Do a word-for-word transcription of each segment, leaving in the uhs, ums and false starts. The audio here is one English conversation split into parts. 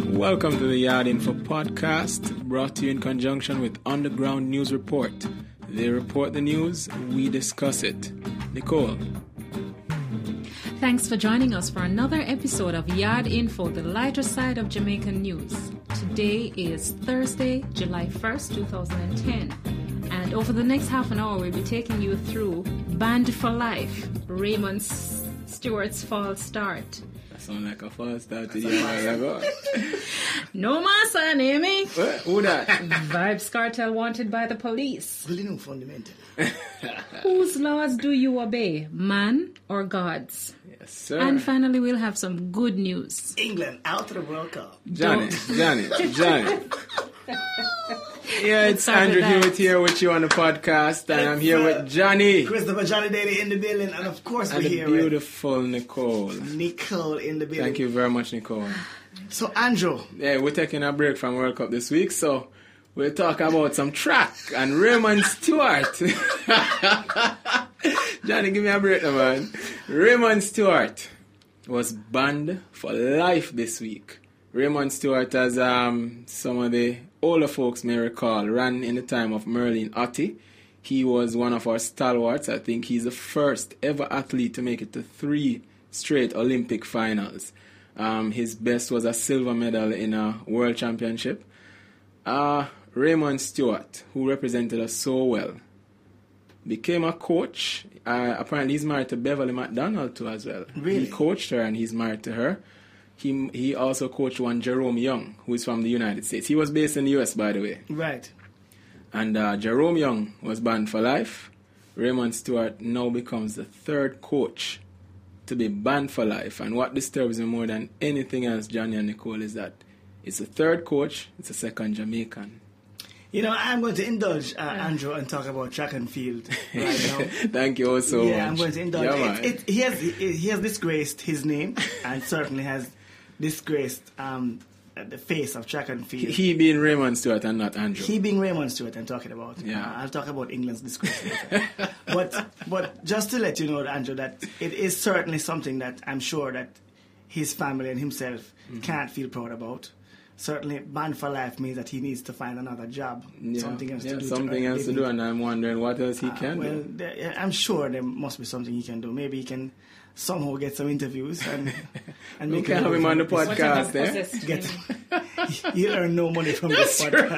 Welcome to the Yard Info podcast, brought to you in conjunction with Underground News Report. They report the news, we discuss it. Nicole. Thanks for joining us for another episode of Yard Info, the lighter side of Jamaican news. Today is Thursday, July first, twenty ten. And over the next half an hour, we'll be taking you through Band for Life, Raymond Stewart's false start. That sounds like a false start to you a while ago. No massa, Amy. What? Who that? Vybz Kartel wanted by the police. Well, you know, fundamentally. Whose laws do you obey, man or God's? Yes, sir. And finally, we'll have some good news. England out of the World Cup. Johnny, Johnny, Johnny. Yeah, it's Start with Andrew that. Hewitt here with you on the podcast, and I'm It's, here uh, with Johnny. Christopher Johnny Daly in the building, and of course And we're the here with beautiful Nicole. Nicole in the building. Thank you very much, Nicole. So, Andrew, Yeah, we're taking a break from World Cup this week, so we'll talk about some track and Raymond Stewart. Johnny, give me a break now, man. Raymond Stewart was banned for life this week. Raymond Stewart, as um, some of the older folks may recall, ran in the time of Merlin Ottey. He was one of our stalwarts. I think he's the first ever athlete to make it to three straight Olympic finals. Um, his best was a silver medal in a world championship. Uh, Raymond Stewart, who represented us so well, became a coach. Uh, apparently he's married to Beverly McDonald too as well. Really? He coached her and he's married to her. He he also coached one Jerome Young, who is from the United States. He was based in the U S, by the way. right. And uh, Jerome Young was banned for life. Raymond Stewart now becomes the third coach to be banned for life. And what disturbs me more than anything else, Johnny and Nicole, is that it's the third coach, it's the second Jamaican. You know, I'm going to indulge uh, Andrew and talk about track and field right now. Thank you all so yeah, much. I'm going to indulge. Yeah, it, man. it, he, has, he, he has disgraced his name and certainly has disgraced um, the face of track and field. He being Raymond Stewart and not Andrew. He being Raymond Stewart I'm talking about. Yeah. Uh, I'll talk about England's disgrace later. but but just to let you know, Andrew, that it is certainly something that I'm sure that his family and himself Mm-hmm. can't feel proud about. Certainly, banned for life means that he needs to find another job, yeah, something else yeah, to do. something to earn else a to do, living. and I'm wondering what else he Uh, can well, do. there, I'm sure there must be something he can do. Maybe he can somehow get some interviews and and We make can a have him living on the from this. podcast, eh? Possessed Get, him. he'll earn no money from this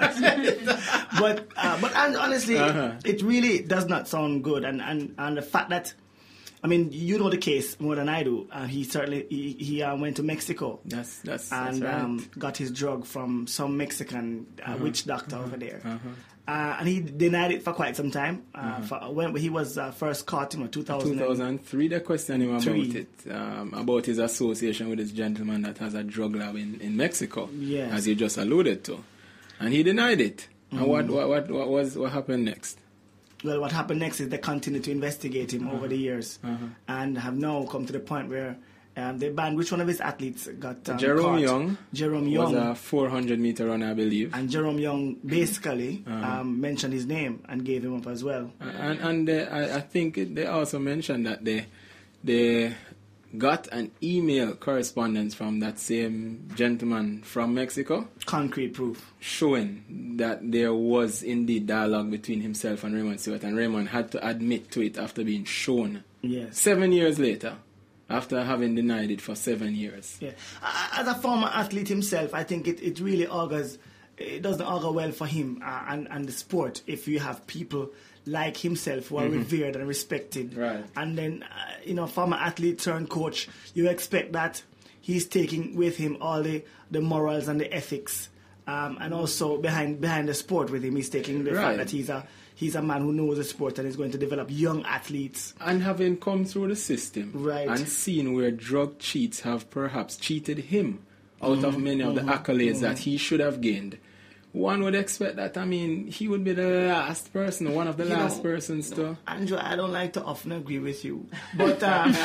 podcast. but uh, but and honestly, Uh-huh. it really does not sound good. And, and, and the fact that, I mean, you know the case more than I do. Uh, he certainly he, he uh, went to Mexico That's that's, and that's right. um, got his drug from some Mexican uh, Uh-huh. witch doctor over there. Uh-huh. Uh, and he denied it for quite some time. Uh, for, when he was uh, first caught in two thousand. two thousand three, they questioned him about Three. it, um, about his association with this gentleman that has a drug lab in, in Mexico, Yes. as you just alluded to. And he denied it. And Mm-hmm. what, what, what, what, was, what happened next? Well, what happened next is they continued to investigate him over the years Uh-huh. and have now come to the point where um, they banned which one of his athletes got um, Jerome caught. Young Jerome was Young. a four hundred meter runner, I believe. And Jerome Young basically Uh-huh. um, mentioned his name and gave him up as well. And, and they, I, I think it- they also mentioned that they, they got an email correspondence from that same gentleman from Mexico, Concrete proof. showing that there was indeed dialogue between himself and Raymond Stewart, and Raymond had to admit to it after being shown Yes. seven years later, after having denied it for seven years. Yeah. Uh, As a former athlete himself, I think it, it really augurs, it doesn't augur well for him uh, and, and the sport if you have people like himself who are revered and respected. Right. And then, uh, you know, former athlete turned coach, you expect that he's taking with him all the, the morals and the ethics. Um, and also behind behind the sport with him, he's taking the Right. fact that he's a he's a man who knows the sport and is going to develop young athletes. And having come through the system Right. and seen where drug cheats have perhaps cheated him out of many of the accolades that he should have gained, one would expect that, I mean, he would be the last person, one of the You last know, persons to... Andrew, I don't like to often agree with you, but um,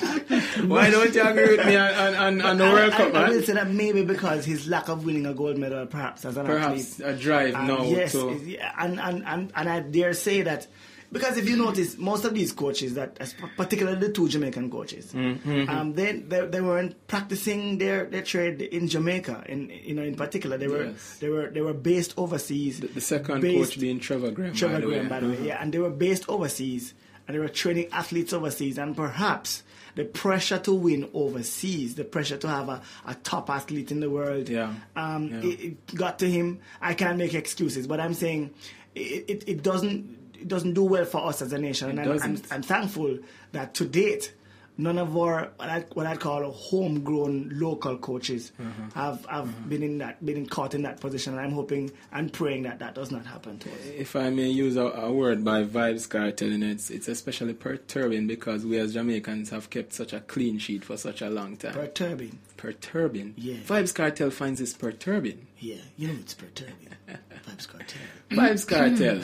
Why don't you agree with me on, on, on, on the I, World I, Cup, I man? will say that maybe because his lack of winning a gold medal, perhaps as an Perhaps athlete. a drive Um, now yes, to... yeah, and, and, and, and I dare say that Because if you notice, most of these coaches, that particularly the two Jamaican coaches, Mm-hmm. um, they, they they weren't practicing their, their trade in Jamaica. In you know, in particular, they were Yes. they were they were based overseas. The, the second based, coach being Trevor Graham. Trevor by the Graham, way. by the way, Uh-huh. yeah, and they were based overseas, and they were training athletes overseas, and perhaps the pressure to win overseas, the pressure to have a, a top athlete in the world, Yeah. Um, Yeah. It, it got to him. I can't make excuses, but I'm saying it, it, it doesn't it doesn't do well for us as a nation, and It I'm, I'm, doesn't. I'm thankful that to date, none of our what I what I call homegrown local coaches have have been in that been caught in that position. And I'm hoping and praying that that does not happen to us. If I may use a, a word by Vibes Cartel, and it's it's especially perturbing because we as Jamaicans have kept such a clean sheet for such a long time. Perturbing. Perturbing. Yeah. Vibes Cartel finds this perturbing. Yeah, you know it's perturbing. Vibes Cartel. Vibes Cartel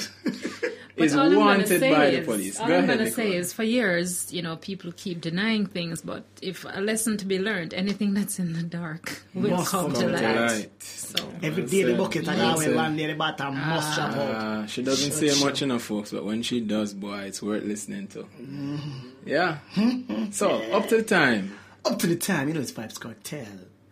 But is all I'm gonna wanted say by is, the police. All Go I'm ahead, going to say Nicole. is, for years, you know, people keep denying things, but if a lesson to be learned, anything that's in the dark will Must come come to to light. light. So, Every Well day the said. bucket and Well I will said. land near the bottom must jump out. Uh, she doesn't Shut say shut. much enough, folks, but when she does, boy, it's worth listening to. Mm-hmm. Yeah. So, up to the time. Up to the time, you know it's Vibes Cartel.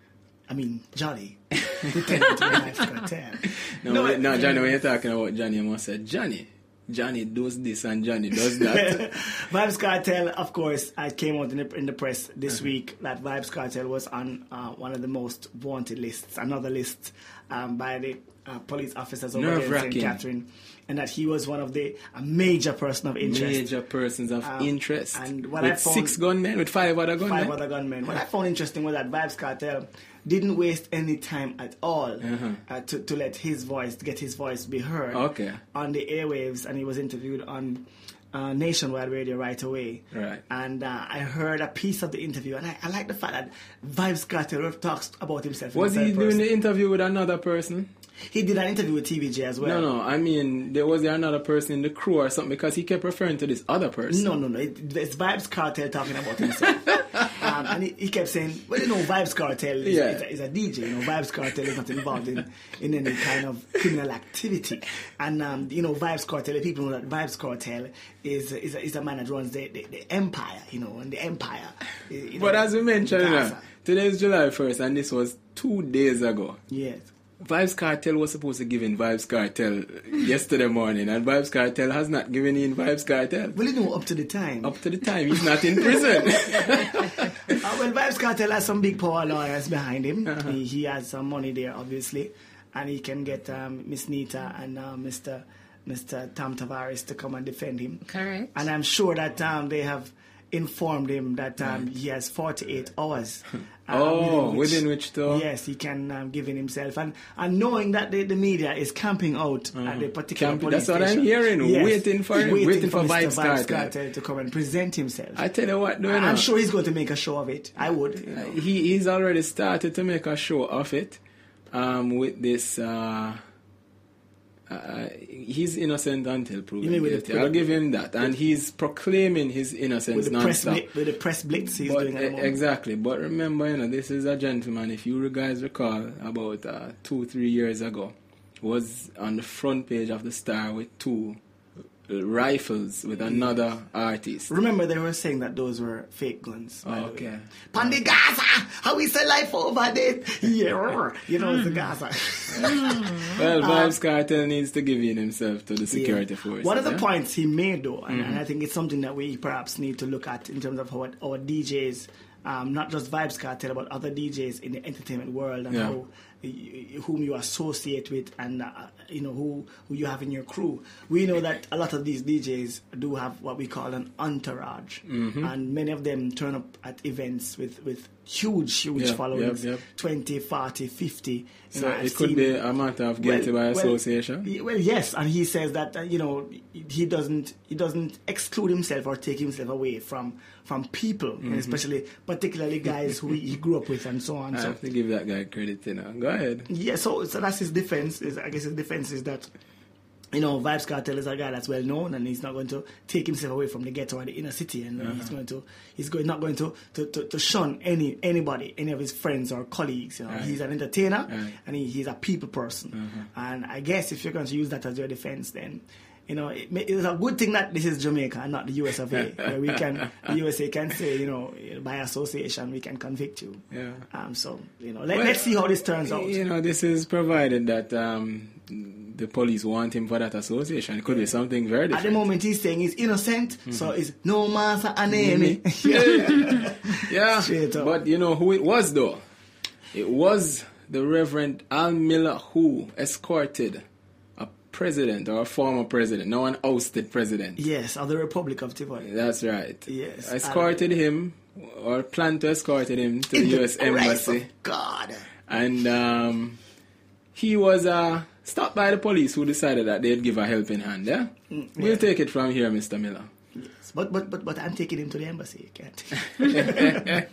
I mean, Johnny. Pretending to be Vibes Cartel. No, No, wait, no, I- Johnny, when you're talking about Johnny, you must say, Johnny. Johnny does this and Johnny does that. Vibes Cartel, of course, I came out in the, in the press this Uh-huh. week that Vibes Cartel was on uh, one of the most wanted lists, another list um, by the uh, police officers over there in Saint Nerve-wracking. Catherine, and that he was one of the a major person of interest. Major persons of Um, interest. and what with I found- six gunmen, with five other gunmen. Five other gunmen. What I found interesting was that Vibes Cartel didn't waste any time at all Uh-huh. uh, to, to let his voice, to get his voice be heard Okay. on the airwaves, and he was interviewed on uh, Nationwide Radio right away. Right. And uh, I heard a piece of the interview, and I, I like the fact that Vibes Cartel talks about himself. in Was the he third doing person. the interview with another person? He did an interview with T V J as well. No, no. I mean, there was there another person in the crew or something because he kept referring to this other person. No, no, no. It, it's Vibes Cartel talking about himself. um, and he, he kept saying, well, you know, Vibes Cartel is, Yeah. is, a, is a D J. You know, Vibes Cartel is not involved in, in any kind of criminal activity. And, um, you know, Vibes Cartel, people know that Vibes Cartel is, is, a, is a man that runs the, the, the empire, you know, and the empire. You know, But as we mentioned, you know, Gaza. today is July first, and this was two days ago. Yes. Vibes Cartel was supposed to give in Vibes Cartel yesterday morning, and Vibes Cartel has not given in Vibes Cartel. Well, you know, up to the time. Up to the time, he's not in prison. Uh, well, Vibes Cartel has some big power lawyers behind him. Uh-huh. He, he has some money there, obviously, and he can get um, Miss Nita and uh, Mister Mister Tom Tavares to come and defend him. correct. And I'm sure that um, they have informed him that um, he has forty-eight hours. uh, Oh, within which to- Yes, he can um, give in himself. And and knowing that the, the media is camping out at the particular Camping, police that's what I'm station. hearing, waiting for him, waiting for Mister Vibes Cartel. to come and present himself. I tell you what, doing I'm sure he's going to make a show of it. I would. You know. he he's already started to make a show of it um, with this. Uh, uh, he's innocent until proven You mean with guilty. the- I'll give him that, and he's proclaiming his innocence With the, press non-stop. blitz, with the press blitz he's But, doing at the e- moment. exactly, but remember, you know, this is a gentleman. If you guys recall, about uh, two, three years ago, was on the front page of the Star with two uh, rifles with another artist. Remember, they were saying that those were fake guns. by Oh, the way. okay. Pandi Gaza! How is the life over there? Yeah, you know, it's the Gaza. Well, Vibes Cartel needs to give in himself to the security Yeah. forces. One of the yeah? points he made, though, and, and I think it's something that we perhaps need to look at in terms of how our D Js, um, not just Vibes Cartel, but other D Js in the entertainment world and Yeah. how y- whom you associate with and uh, you know who, who you have in your crew. We know that a lot of these D Js do have what we call an entourage, Mm-hmm. and many of them turn up at events with, with huge, huge Yep, followings, yep, yep. twenty, forty, fifty. You So know, I've it could seen- be a matter of guilty by well, association. y- Well, yes, and he says that uh, you know he doesn't he doesn't exclude himself or take himself away from from people, Mm-hmm. and especially particularly guys who he grew up with and so on. I So have to give that guy credit, you know. Go ahead. yeah, so so that's his defense. Is I guess his defense is that. You know, Vibes Cartel is a guy that's well known, and he's not going to take himself away from the ghetto and the inner city, and Uh-huh. he's going to he's going not going to, to, to, to shun any anybody, any of his friends or colleagues. You know, Right. he's an entertainer, Right. and he, he's a people person. Uh-huh. And I guess if you're going to use that as your defense, then You know, it, it's a good thing that this is Jamaica and not the U S of A, where we can, the U S A can say, you know, by association, we can convict you. Yeah. Um. So, you know, let, Well, let's see how this turns out. You know, this is provided that um, the police want him for that association. It could be something very different. At the moment, he's saying he's innocent, mm-hmm. so it's no master enemy. Yeah. Yeah. Straight up. But you know who it was, though? It was the Reverend Al Miller who escorted a president or a former president, now an ousted president. Yes, of the Republic of Tivoli. That's right. Yes. Escorted him, or planned to escort him to the U S Embassy. God. And um, he was uh, stopped by the police who decided that they'd give a helping hand. Yeah? Mm, yeah. We'll take it from here, Mister Miller. Yes, but but but but I'm taking him to the embassy. You can't.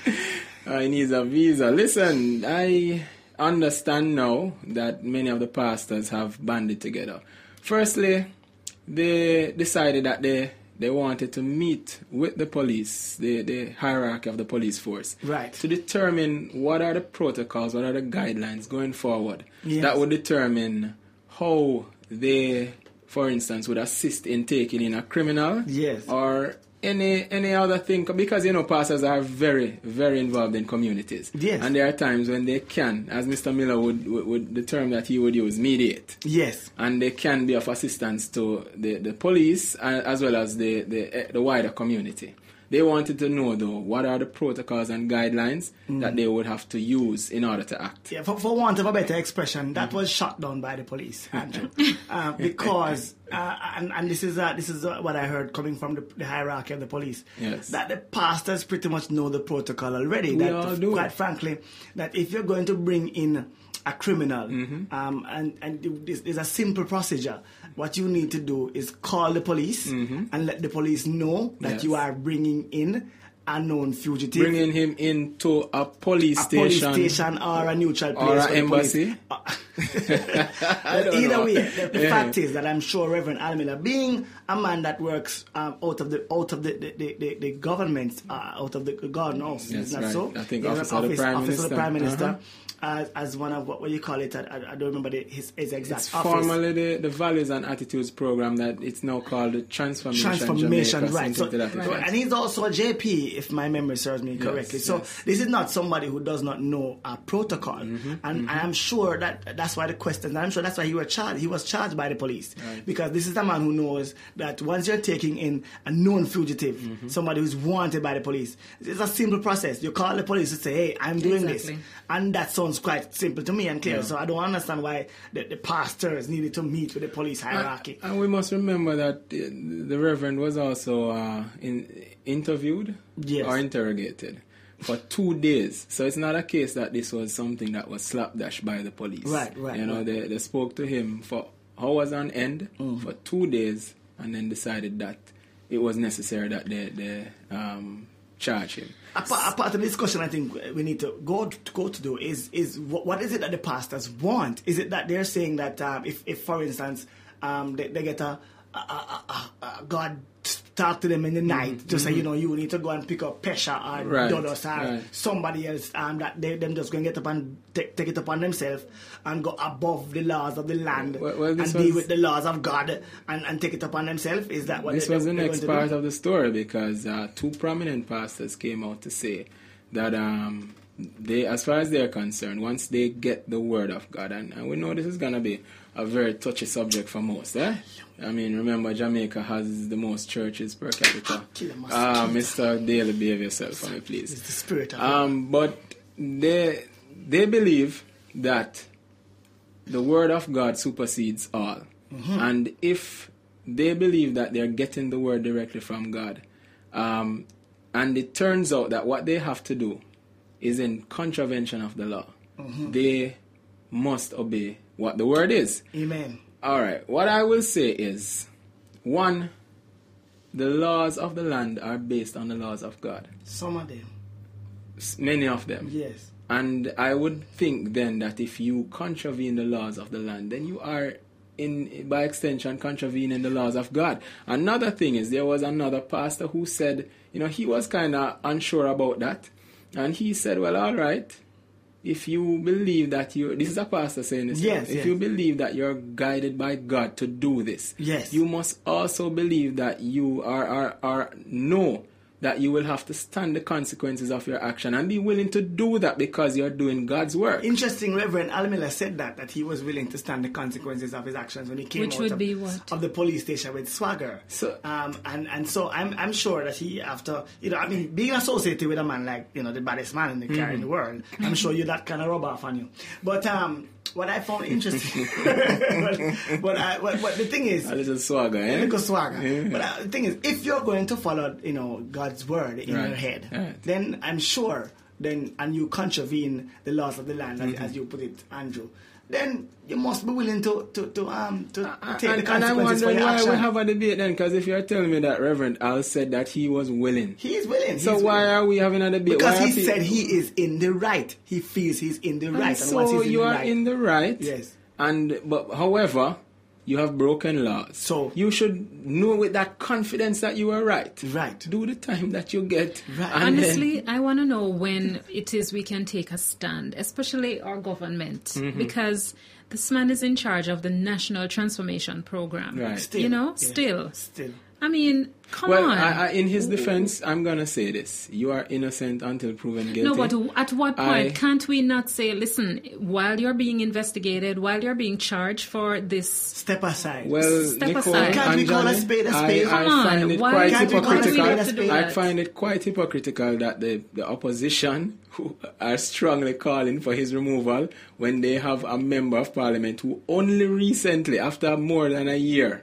uh, he needs a visa. Listen, I understand now that many of the pastors have banded together. Firstly, they decided that they they wanted to meet with the police, the, the hierarchy of the police force, right, to determine what are the protocols, what are the guidelines going forward, yes, that would determine how they, for instance, would assist in taking in a criminal, yes, or any any other thing, because you know pastors are very very involved in communities, yes, and there are times when they can, as Mister Miller would, would, would the term that he would use, mediate, yes, and they can be of assistance to the, the police as well as the, the the wider community. They wanted to know, though, what are the protocols and guidelines mm. that they would have to use in order to act. Yeah, for, for want of a better expression, that mm-hmm. was shut down by the police, Andrew, uh, because uh, and, and this is uh, this is uh, what I heard coming from the, the hierarchy of the police. Yes, that the pastors pretty much know the protocol already. We that all do. Quite frankly, that if you're going to bring in a criminal, mm-hmm. um, and and there's a simple procedure. What you need to do is call the police mm-hmm. and let the police know that yes. you are bringing in a known fugitive. Bringing him into a police a station. A police station or a neutral place. Or an embassy. Either know. way, the, the yeah. fact is that I'm sure Reverend Al Miller, being a man that works um, out of the out of the the, the, the government, uh, out of the God knows, yes, is that right. so? I think yeah, office, office, of the Prime office Minister. of the Prime Minister. Uh-huh. As, as one of what, what you call it, I, I don't remember the, his, his exact it's office. Formerly the, the Values and Attitudes Program that it's now called the Transformation, Transformation, Jamaica, right. So, right. And he's also a J P, if my memory serves me correctly. Yes, so yes. this is not somebody who does not know a protocol, mm-hmm, and, mm-hmm. and I'm sure that that's why the question. I'm sure that's why he was charged. He was charged by the police right. because this is a man who knows that once you're taking in a known fugitive, mm-hmm. somebody who's wanted by the police, it's a simple process. You call the police to say, "Hey, I'm doing exactly. this," and that sounds quite simple to me and clear. Yeah. So I don't understand why the, the pastors needed to meet with the police hierarchy. And, and we must remember that the, the Reverend was also uh, in, interviewed yes. or interrogated for two days. So it's not a case that this was something that was slapdash by the police. Right, right. You know, right. They, they spoke to him for hours on end mm-hmm. for two days and then decided that it was necessary that they, they um, charge him. A part, a part of the discussion I think we need to go to, go to do is is what, what is it that the pastors want? Is it that they're saying that um, if, if, for instance, um, they, they get a, a, a, a, a God talk to them in the night mm-hmm. to say, you know, you need to go and pick up Pesha or right. Dodos or right. somebody else, um, that they them just going to get up and take, take it upon themselves and go above the laws of the land well, well, and deal with the laws of God and, and take it upon themselves? Is that what this they, was the they're next part of the story, because uh, two prominent pastors came out to say that um, they, as far as they're concerned, once they get the word of God, and, and we know this is going to be a very touchy subject for most, eh? I mean, remember, Jamaica has the most churches per capita. Uh, Mister Daly, behave yourself for me, please. It's the spirit of um, But they, they believe that the word of God supersedes all. Mm-hmm. And if they believe that they're getting the word directly from God, um, and it turns out that what they have to do is in contravention of the law, mm-hmm. they must obey what the word is. Amen. All right. What I will say is, one, the laws of the land are based on the laws of God. Some of them. Many of them. Yes. And I would think then that if you contravene the laws of the land, then you are, in by extension, contravening the laws of God. Another thing is, there was another pastor who said, you know, he was kind of unsure about that. And he said, well, all right, if you believe that you, this is a pastor saying this, Yes, if yes. you believe that you're guided by God to do this, Yes. you must also believe that you are, are, are know that you will have to stand the consequences of your action and be willing to do that because you're doing God's work. Interesting, Reverend Al Miller said that, that he was willing to stand the consequences of his actions when he came Which out would of, be what? of the police station with Swagger. So- um, and, and so I'm I'm sure that he, after, you know, I mean, being associated with a man like, you know, the baddest man in the car in the world, I'm sure you that kind of rub off on you. But um, what I found interesting, but, but, I, but, but the thing is, A little swagger, eh? little swagger. Yeah. But uh, the thing is, if you're going to follow, you know, God's word in Right. your head, Right. then I'm sure, then and you contravene the laws of the land, as, Mm-hmm. as you put it, Andrew, then you must be willing to to, to um to take and, the and I consequences for wonder your why action. we have a debate then, because if you're telling me that Reverend Al said that he was willing, He is willing. so he's why willing. are we having a debate? Because Why he are people- said he is in the right. He feels he's in the And right. And so once he's in you the are right, in the right. Yes. And but however, you have broken laws. So- you should know with that confidence that you are right. Right. Do the time that you get. Right. And then- Honestly, I want to know when it is we can take a stand, especially our government, Mm-hmm. because this man is in charge of the National Transformation Program. Right. Still, You know, yeah. still. Still. I mean, come well, on. I, I, in his defense, I'm gonna say this: you are innocent until proven guilty. No, but at what point I- can't we not say, listen, while you're being investigated, while you're being charged for this, Step aside. Well, Step Nicole aside. Can't and we call a Johnny, spade a I, spade? I Come on, find it why- quite Can't we call a spade a hypocritical. spade? I find it quite hypocritical that the, the opposition who are strongly calling for his removal when they have a member of parliament who only recently, after more than a year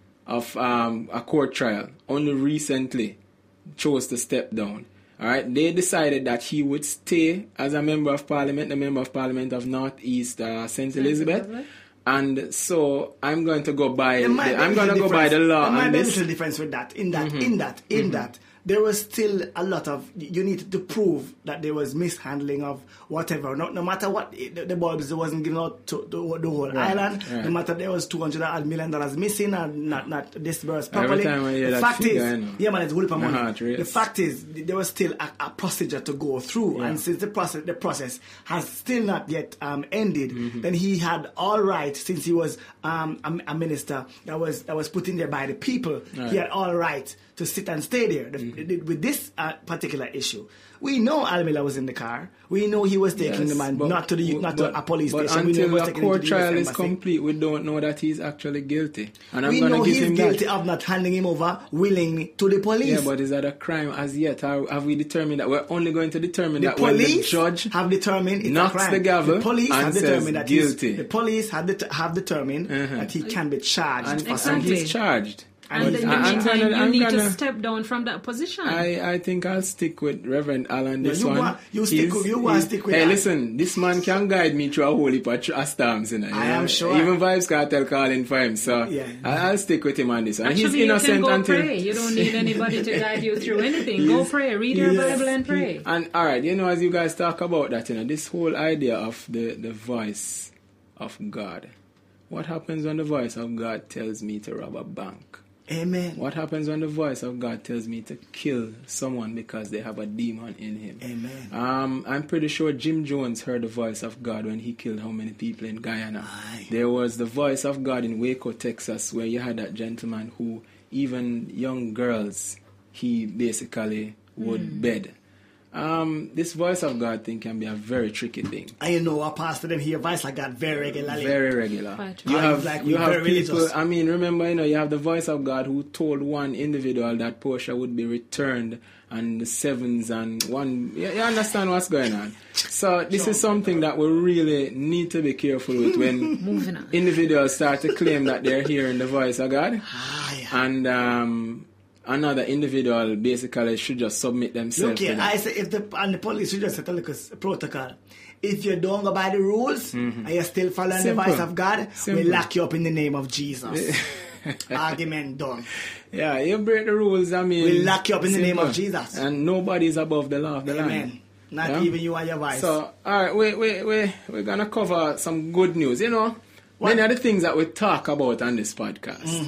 of um, a court trial, only recently chose to step down. All right, they decided that he would stay as a member of parliament, the member of parliament of North East uh, Saint Elizabeth. Elizabeth. And so I'm going to go by. There might The, be I'm a going to little go by the difference. law There might on be a this. little difference with that. In that, Mm-hmm. in that, in that, there was still a lot of. You need to prove that there was mishandling of whatever. No, no matter what the, the bulbs wasn't given out to, to the whole Right, island. right. No matter there was two hundred million dollars missing and not not disbursed Every properly. time I hear the that fact figure, I is, know. yeah, man, it's whole My money. heart races. The fact is, there was still a, a procedure to go through, Yeah. and since the process the process has still not yet um, ended, Mm-hmm. then he had all right, since he was um, a, a minister that was that was put in there by the people, Right. he had all right to sit and stay there. The- Mm-hmm. the- with this uh, particular issue, we know Al Miller was in the car. We know he was taking Yes, the man but- not to the not but- to a police but station. We know he until was the taking him court to the U S trial is embassy. complete, we don't know that he's actually guilty. And I'm We going know to give he's him guilty that. of not handing him over willingly to the police. Yeah, but is that a crime as yet? Or have we determined that? We're only going to determine The that when the police judge have determined it's knocks a crime. the gavel The police and have says determined that he's- guilty. The police have, det- have determined Uh-huh. that he can be charged and, for and something. he's charged. and But in I- the I'm meantime, gonna- you I'm need gonna- to step down from that position. I, I think I'll stick with Reverend Alan No, this you one. want- you stick He's- with- you want he's- stick with Hey, that. listen, this man can guide me through a whole heap of tr- of storms, you know. I you am know? sure. Even Vibes Cartel calling for him, so Yeah. I, I'll stick with him on this one. Actually, He's you can innocent go until. pray. You don't need anybody to guide you through anything. Go pray. Read your Yes. Bible and pray. And all right, you know, as you guys talk about that, you know, this whole idea of the, the voice of God. What happens when the voice of God tells me to rob a bank? Amen. What happens when the voice of God tells me to kill someone because they have a demon in him? Amen. Um, I'm pretty sure Jim Jones heard the voice of God when he killed how many people in Guyana. Aye. There was the voice of God in Waco, Texas, where you had that gentleman who even young girls, he basically would bed. Um, this voice of God thing can be a very tricky thing. And you know, our pastor them hear voice like that very regularly. Very regular. Quite You right. have Like you we're have very people. religious. I mean, remember, you know, you have the voice of God who told one individual that Portia would be returned, and the sevens and one. You, you understand what's going on? So this is something that we really need to be careful with when Moving on. individuals start to claim that they're hearing the voice of God, Ah, yeah. and um, another individual basically should just submit themselves. Look to here, that. I say if the and the police should just set a little s- protocol. If you don't go by the rules and you're still following Simple. the voice of God, Simple. we lock you up in the name of Jesus. Argument done. Yeah, you break the rules. I mean, We lock you up in the name simple. of Jesus. And nobody is above the law of the land. Amen. Not Yeah? even you and your voice. So, all right, we we we we're gonna cover some good news. You know, What? many of the things that we talk about on this podcast. Mm-hmm.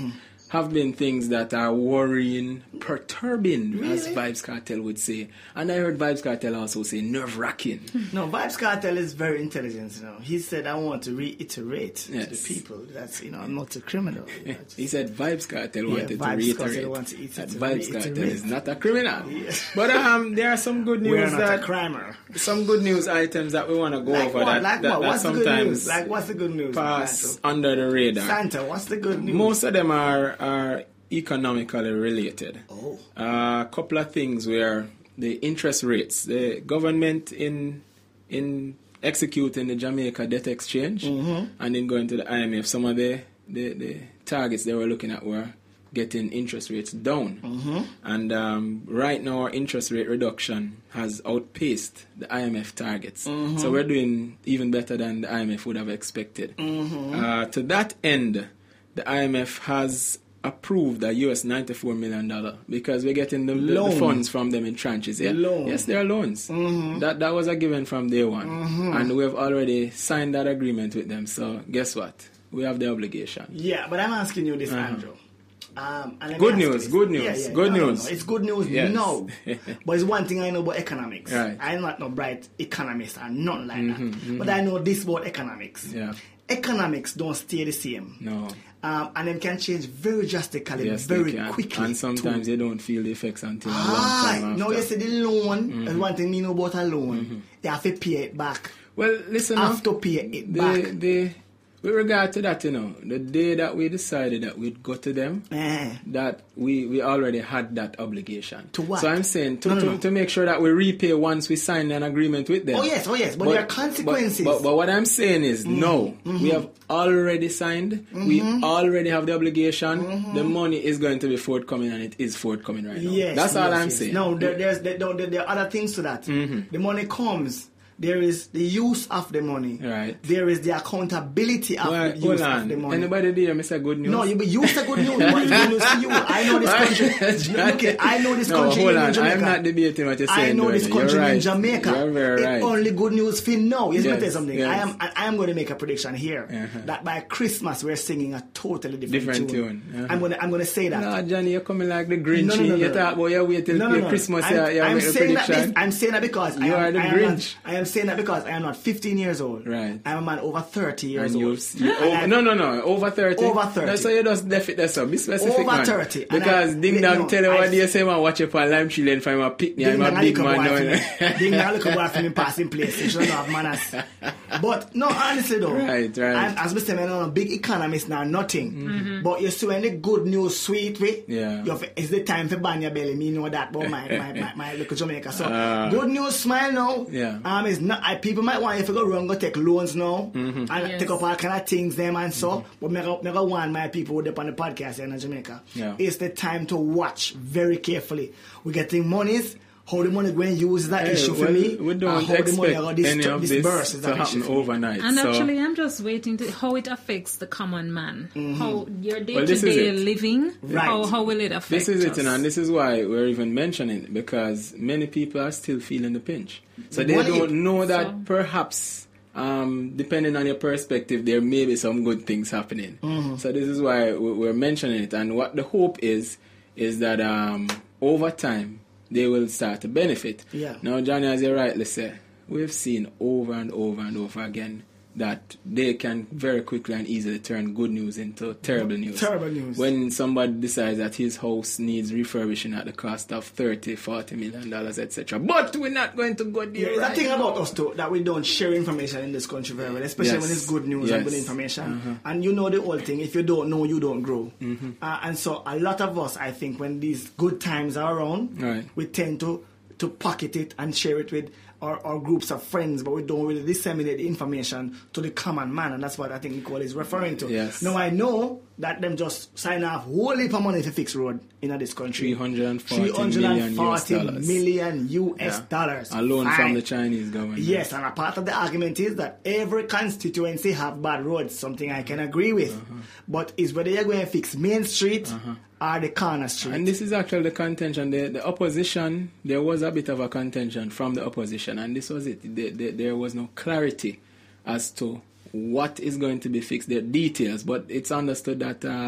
have been things that are worrying, perturbing, Really? as Vybz Kartel would say. And I heard Vybz Kartel also say nerve-wracking. No, Vybz Kartel is very intelligent, you know. He said, I want to reiterate Yes. to the people that, you know, I'm not a criminal. You know, He said Vybz Kartel Yeah, wanted to Vybz reiterate Kartel wanted it that to Vybz Kartel reiterate. is not a criminal. Yeah. But um, there are some good We're news not that a crimer. some good news items that we want to go Like over what? that, Like that, what? that What's the good sometimes news? Like, what's the good news? pass Santa? under the radar. Santa, what's the good news? Most of them are are economically related. Oh. Uh, a couple of things where the interest rates, the government in in executing the Jamaica debt exchange Mm-hmm. and then going to the I M F, some of the, the, the targets they were looking at were getting interest rates down. Mm-hmm. And um, right now our interest rate reduction has outpaced the I M F targets. Mm-hmm. So we're doing even better than the I M F would have expected. Mm-hmm. Uh, to that end, the I M F has approved a U S ninety-four million dollars because we're getting the, the, the Loan. funds from them in tranches. Yeah? Loan. Yes, they are loans. Mm-hmm. That that was a given from day one. Mm-hmm. And we've already signed that agreement with them. So guess what? We have the obligation. Yeah, but I'm asking you this, Uh-huh. Andrew. Um, and let me Good ask you news, this. good news, Yeah, yeah, good no, no, news. no. It's good news, Yes. no. But it's one thing I know about economics. Right. I'm not no bright economist and nothing like that. But I know this about economics. Mm-hmm, Yeah. Economics don't stay the same. No. Um, and them can change very drastically, Yes, they very can. quickly. And sometimes too. you don't feel the effects until a long Ah, time after. no, you say the loan. Mm-hmm. There's one thing me know about a loan. You have to pay it back. Well, listen, Have now, to pay it the, back. the, with regard to that, you know, the day that we decided that we'd go to them, Eh. that we, we already had that obligation. To what? So I'm saying to, No, no, to, no. to make sure that we repay once we sign an agreement with them. Oh, yes, oh, yes, but there are consequences. But, but, but what I'm saying is, no, we have already signed, we already have the obligation, the money is going to be forthcoming and it is forthcoming right now. Yes, That's all yes, I'm yes. saying. No, there, there's there, there, there are other things to that. The money comes. There is the use of the money. Right. There is the accountability of Well, the hold use on. of the money. Anybody there, Mister Good News? No, you be used to good news. What is good news for you? I know this country. Look, it, I know this no, country hold in on. Jamaica. I'm not debating what you're I saying. know though. this You're country right. in Jamaica. You're very It's right. only good news for now. Yes, let me Yes, tell you something. yes. I am I, I am going to make a prediction here Uh-huh. that by Christmas we're singing a totally different, Different tune. tune. Uh-huh. I'm going to I'm going to say that. No, Johnny, you're coming like the Grinch. No, no, no, you no. talk about you wait till No, no, your no. Christmas. I'm, you, you I'm make a saying that prediction. this, I'm saying that because You I am, are the I am Grinch. Not, I am saying that because I am not fifteen years old. Right. I'm a man over thirty years And old. you've, you, And over, I- no, no, no, over thirty. Over thirty. That's why you just def it. That's so. Be specific, Over man. thirty. And Because I- Ding Dong no, tell you I- what they say, man. Watch up on Lime Chilling for him a picnic. I'm a big man now. Ding dong, look at from him passing place. He should not have manners. But no, honestly though, Right, right. I'm, as we say, I'm not a big economist now, nothing. But you see when the good news sweet way, Yeah. you have, it's the time for ban your belly. Me know that, but my my my, my little Jamaica. So Ah. good news, smile now. Yeah. Um, it's not. I, people might want you to go run, go take loans now, and Yes. take up all kind of things them and so. But me go, me go want my people who dep on the podcast here in Jamaica. Yeah. It's the time to watch very carefully. We're getting monies. How the money going to use is that Hey, issue for well, me. we and don't how the money expect are dis- any of this disperse is to that issue happen for me. overnight. And so, actually, I'm just waiting to how it affects the common man. How your Well, this is day-to-day it. living, Right. how, how will it affect this is it, us? you know, and this is why we're even mentioning it, because many people are still feeling the pinch. So they Well, don't it- know that So- perhaps, um, depending on your perspective, there may be some good things happening. Mm-hmm. So this is why we- we're mentioning it. And what the hope is, is that um, over time, they will start to benefit. Yeah. Now, Johnny, as you rightly say, we've seen over and over and over again that they can very quickly and easily turn good news into terrible news. Terrible news. When somebody decides that his house needs refurbishing at the cost of thirty, forty million dollars, et cetera. But we're not going to go there. Yeah, it's right a thing now. about us too that we don't share information in this country very well, especially Yes. when it's good news and Yes. good information. Uh-huh. And you know the whole thing: if you don't know, you don't grow. Mm-hmm. Uh, and so, a lot of us, I think, when these good times are around, Right. we tend to to pocket it and share it with our, our groups of friends, but we don't really disseminate the information to the common man, and that's what I think Nicole is referring to. Yes. Now I know that them just sign off whole heap of money to fix road in this country. three hundred forty million U S dollars. million U S Yeah. dollars. A loan Fine. from the Chinese government. Yes, and a part of the argument is that every constituency have bad roads, something I can agree with. Uh-huh. But is whether you're going to fix Main Street or the corner street. And this is actually the contention. The, the opposition, there was a bit of a contention from the opposition, and this was it. The, the, there was no clarity as to what is going to be fixed, the details, but it's understood that uh,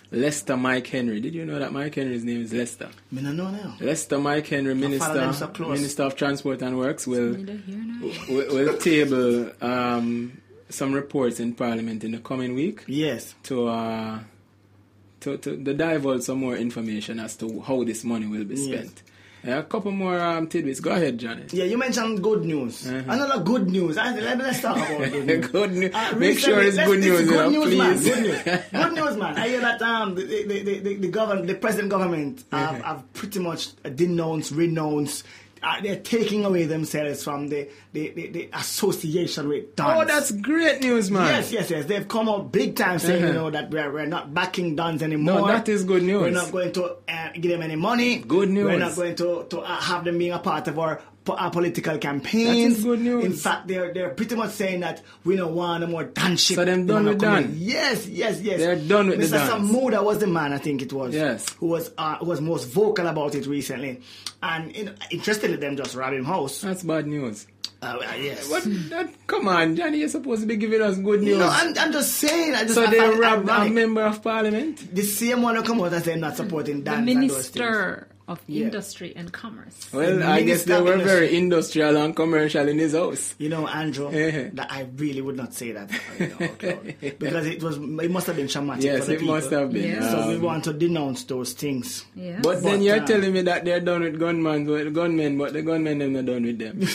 Lester Mike Henry. Did you know that Mike Henry's name is Lester? Me no know now. Lester Mike Henry, Minister so close. Minister of Transport and Works, will Neither here nor will, will table um, some reports in Parliament in the coming week Yes. to uh, to to, to divulge some more information as to how this money will be spent. Yes. Yeah, a couple more um, tidbits. Go ahead, Johnny. Yeah, you mentioned good news. Uh-huh. Another good news. I, let, let's talk about good news. Good news. Uh, Make recently- sure it's let's- good news, Good you know, news, man. please. Good news. Good news, man. I hear that um, the, the, the, the, the, government, the present government have, Mhm. have pretty much denounced, renounced. Uh, they're taking away themselves from the, the, the, the association with dons. Oh, that's great news, man. Yes, yes, yes. They've come out big time saying, Uh-huh. you know, that we're, we're not backing dons anymore. No, that is good news. We're not going to uh, give them any money. Good news. We're not going to, to uh, have them being a part of our, po- our political campaigns. That is good news. In fact, they're they're pretty much saying that we don't want no more donship. So them We done wanna with come don. in. Yes, yes, yes. They're done with the Mister dons. Samuda was the man, I think it was. Yes. Who was uh, who was most vocal about it recently. And you know, interestingly, them just rob him house. That's bad news. Uh, uh, yes. What? That, come on, Johnny, you're supposed to be giving us good news. You know, I'm, I'm just saying. I just so I they find it robbed a ironic. member of parliament? The same one who come out and say not supporting The dons and those Minister of Yeah. Industry and Commerce. Well, The I guess Minister they of were Industry. very industrial and commercial in his house. You know, Andrew, Eh. that I really would not say that you know, out loud. Because it was it must have been traumatic Yes, for the it people. must have been. Yeah. So we um, want to denounce those things. Yeah. But then But, you're uh, telling me that they're done with gunmen, with gunmen, but the gunmen them not done with them.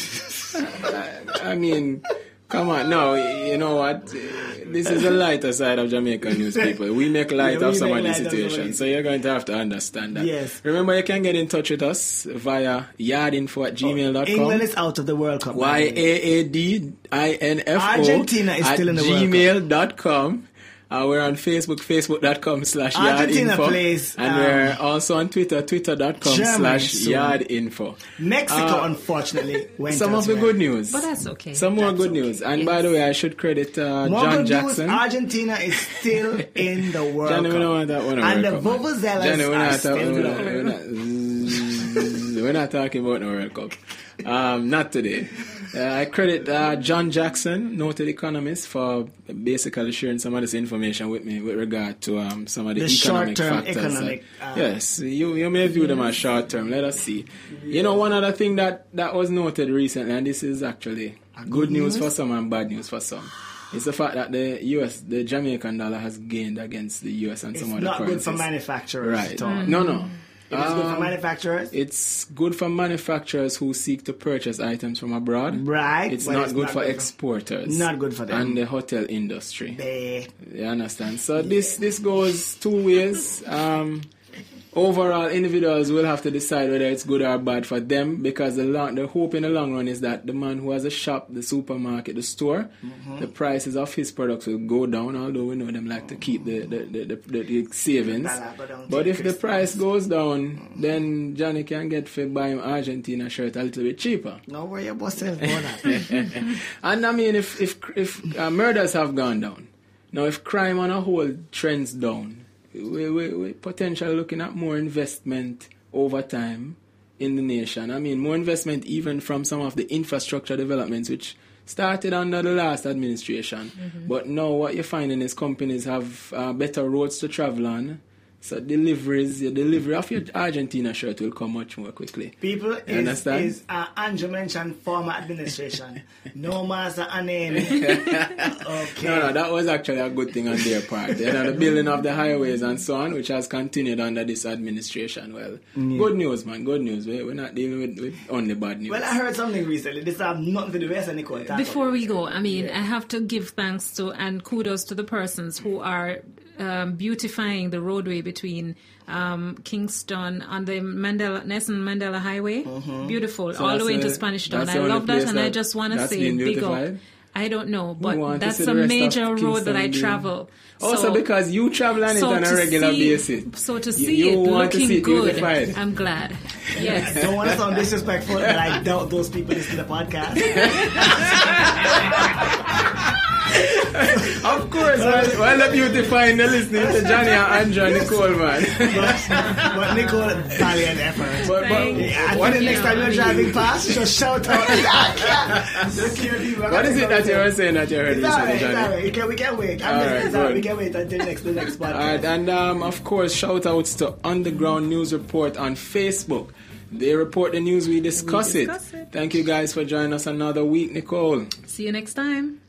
I, I mean, come on, no, you know what? This is the lighter side of Jamaican news, people. We make light Yeah, of we some make of these light of some of situations, these. so you're going to have to understand that. Yes. Remember, you can get in touch with us via yardinfo at gmail dot com. England is out of the World Cup. Y A A D I N F O Argentina is at still in the World Cup. gmail dot com. Uh, we're on Facebook, facebook dot com slash Argentina yardinfo. plays, And um, we're also on Twitter, twitter dot com Germany slash soon. yardinfo. Mexico, Uh, unfortunately, went Some of the elsewhere. good news. But that's okay. Some more That's good okay. news. And Yes. by the way, I should credit uh, More John good Jackson. news, Argentina is still in the World Johnny, we Cup. don't want that one to and the World Cup, man. Vuvuzelas Johnny, we're are not, still we're, in the not, World we're, Cup. not, we're not talking about the World Cup. Um, not today. Uh, I credit uh, John Jackson, noted economist, for basically sharing some of this information with me with regard to um, some of the, The economic short-term factors. economic, that- uh, yes, you, you may view them as short term. Let us see. You know, one other thing that, that was noted recently, and this is actually good, good news news? for some and bad news for some. It's the fact that the U S, the Jamaican dollar has gained against the U S and It's some other not good currencies. for manufacturers. Right. At all. No, no. It is good for Um, manufacturers. It's good for manufacturers who seek to purchase items from abroad. Right, It's but not it's good not for good for- exporters. Not good for them. And the hotel industry. They, You understand? So this this goes two ways. Um, overall, individuals will have to decide whether it's good or bad for them, because the long, the hope in the long run is that the man who has a shop, the supermarket, the store, Mm-hmm. the prices of his products will go down, although we know them like to keep the, the, the, the, the, the savings. Dollar go down But till if the Christmas. price goes down, then Johnny can get to buy him Argentina shirt a little bit cheaper. no worry about yourself about that. And I mean, if if if uh, murders have gone down, now if crime on a whole trends down, we we we potentially looking at more investment over time in the nation. I mean, more investment even from some of the infrastructure developments which started under the last administration. But now what you're finding is companies have uh, better roads to travel on. So deliveries, your delivery of your Argentina shirt will come much more quickly. People You is, understand? is uh, Andrew mentioned former administration. No master a name. Okay. No, no, that was actually a good thing on their part. You know, the building of the highways and so on, which has continued under this administration. Well, good news, man, good news. We- We're not dealing with, with only bad news. Well, I heard something recently. This has nothing to do with S, Nicole. Talk Before about we go, I mean, I have to give thanks to and kudos to the persons who are um, beautifying the roadway between um, Kingston on the Mandela, Nelson Mandela Highway. Beautiful, So all the that's way into the- Spanish Town. that's I the only love that, place and I that- just want to that's say been big up. beautified? I don't know, We want but to that's see a the rest of major road that I Kingston being- travel. Also, So- because you travel on it so on a to regular see- basis. So to You- see you it want to looking see it good, beautified. I'm glad. Yes. Don't want to sound disrespectful, but I doubt those people listen to the podcast. Of course, well, well the beautifying the listening to Johnny and Andrew and Nicole, man. but, but Nicole, valiant effort. But, but, Yeah, I what, think the next time you're driving past, just shout out. what is it that you were saying that you heard It's all recently, right, it's all Johnny? right. We can, we can wait. I'm All just, right, it's all right. good. We can wait until next, the next podcast. Alright, and um, of course, shout outs to Underground News Report on Facebook. They report the news, we discuss, We discuss it. it. Thank you guys for joining us another week, Nicole. See you next time.